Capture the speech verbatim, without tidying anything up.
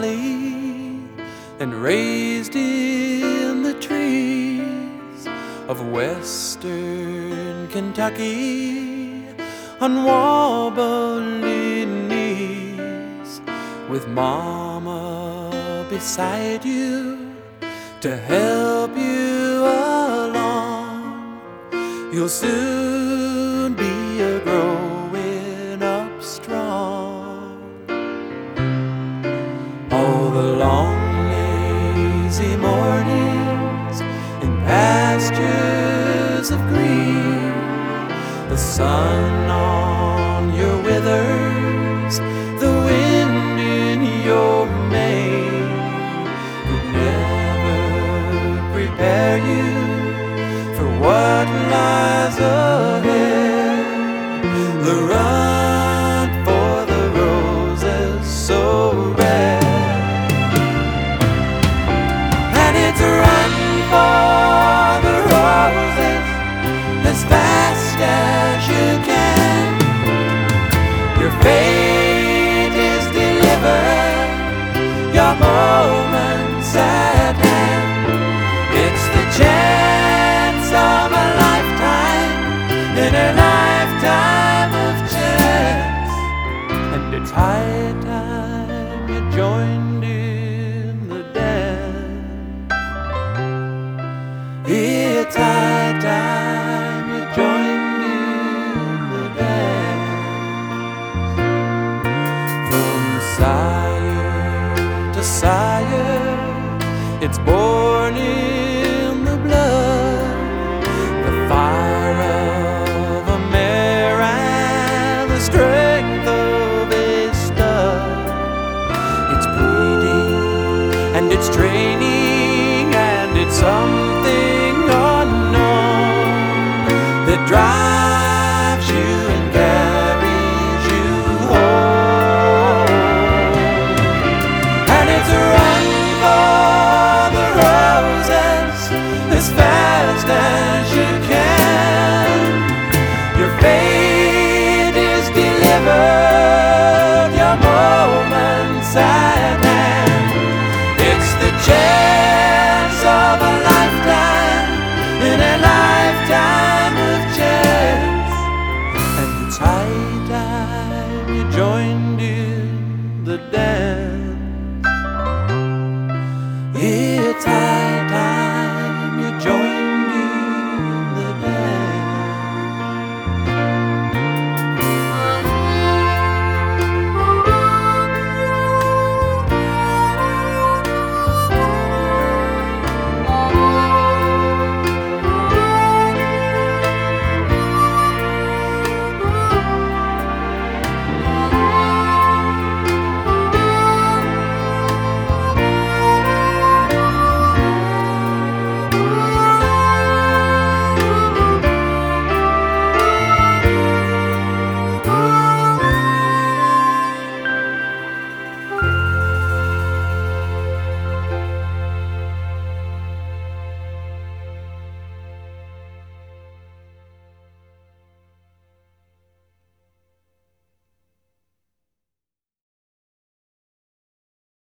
valley and raised in the trees of western Kentucky on wobbly knees, with Mama beside you to help you along. You'll soon be a growing up strong. All the long lazy mornings in pastures of green, the sun on your withers, the wind in your mane, could never prepare you for what lies ahead. The run for the roses so red, and it's a run for the roses as fast as you can. Your fate is delivered, your moment's at hand. It's the chance of a lifetime in a lifetime of chance, and it's high time you joined in the dance. It's high time you joined in the dance. From sire to sire, it's born in the blood, the fire of a mare and the strength of a stud. It's breeding and it's training and it's something unknown that drives